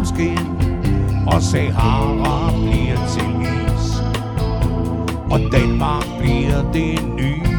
solskin, og Sahara bliver til is, og Danmark bliver det nye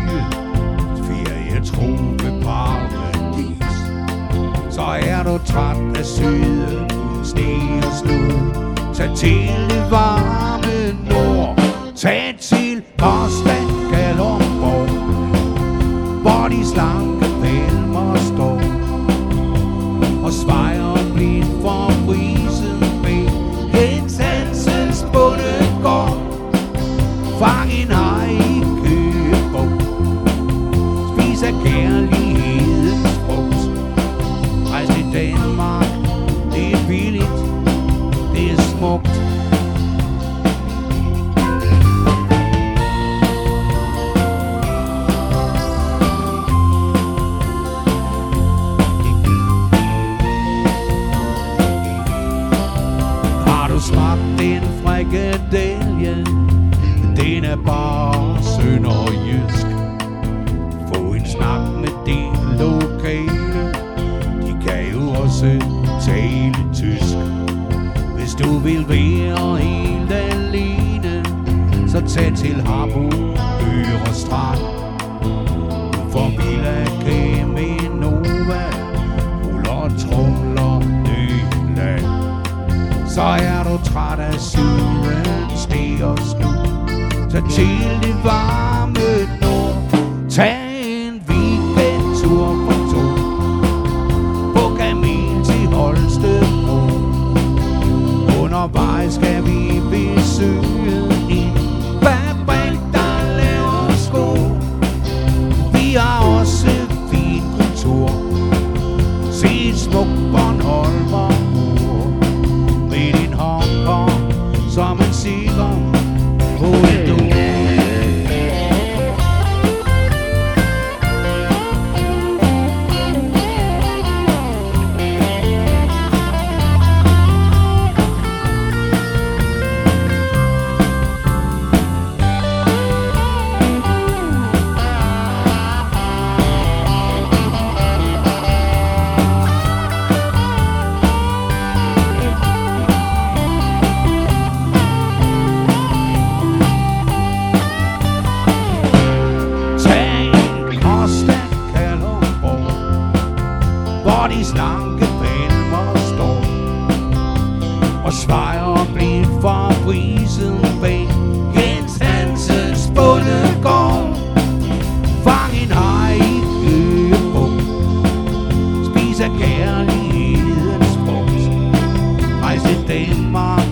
ferietropeparadis. Så er du træt af syden, sne og slud, tag til det varme nord. Tag til Påstand Kalundborg, hvor de slanke palmer står og svejer blidt for brisen med Jens Hansens bondegård. Fang en haj i Køgebog, spis af kærlighedens frugt. Rejs til Danmark, det er billigt, det er smukt. Smag den frikadelle, den er bare sønderjysk. Få en snak med de lokale, de kan jo også tale tysk. Hvis du vil være helt alene, så tag til Harboøre Strand. For Villa Caminova ruller tromler Nyland. Så er du træt af syden, sne og slud, tag til det varme nord. Tag en weekendtur for to, på kamel til Holstebro. Undervejs skal vi besøge en fabrik, der laver sko. Vi har også fin kultur, se et smukt Bornholmer med din Hongkong som en sikker på et dog. Hvor de slanke palmer står og svejer blidt for brisen bag Jens Hansens bondegård. Fang en haj i Køgebog, spis af kærlighedens frugt. Rejs til Danmark,